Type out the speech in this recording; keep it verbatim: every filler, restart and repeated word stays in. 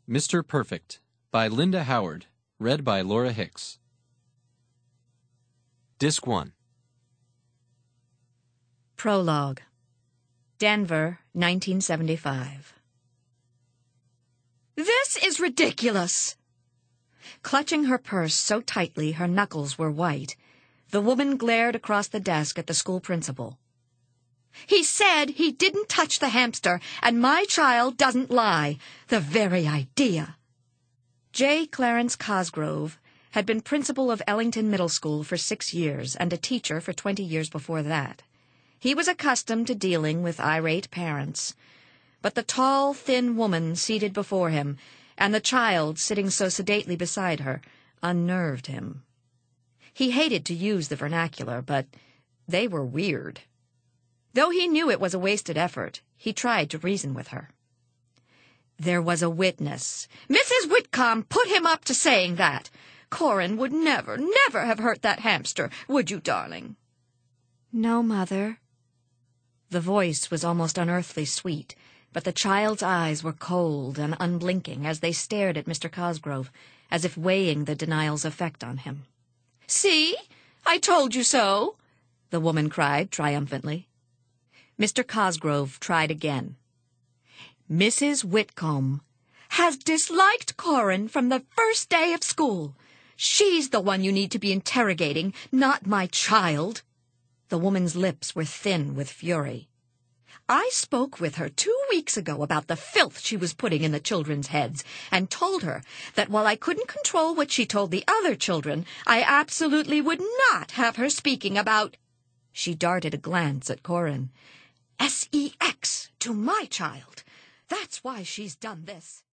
Mister Perfect by Linda Howard, read by Laura Hicks. Disc one. Prologue. Denver, nineteen seventy-five. This is ridiculous! Clutching her purse so tightly her knuckles were white, the woman glared across the desk at the school principal. He said he didn't touch the hamster, and my child doesn't lie. The very idea. J. Clarence Cosgrove had been principal of Ellington Middle School for six years and a teacher for twenty years before that. He was accustomed to dealing with irate parents. But the tall, thin woman seated before him, and the child sitting so sedately beside her, unnerved him. He hated to use the vernacular, but they were weird. Though he knew it was a wasted effort, he tried to reason with her. There was a witness. Missus Whitcomb put him up to saying that. Corin would never, never have hurt that hamster, would you, darling? No, Mother. The voice was almost unearthly sweet, but the child's eyes were cold and unblinking as they stared at Mister Cosgrove, as if weighing the denial's effect on him. See? I told you so, the woman cried triumphantly. Mister Cosgrove tried again. Missus Whitcomb has disliked Corin from the first day of school. She's the one you need to be interrogating, not my child. The woman's lips were thin with fury. I spoke with her two weeks ago about the filth she was putting in the children's heads, and told her that while I couldn't control what she told the other children, I absolutely would not have her speaking about— She darted a glance at Corin. S E X to my child. That's why she's done this.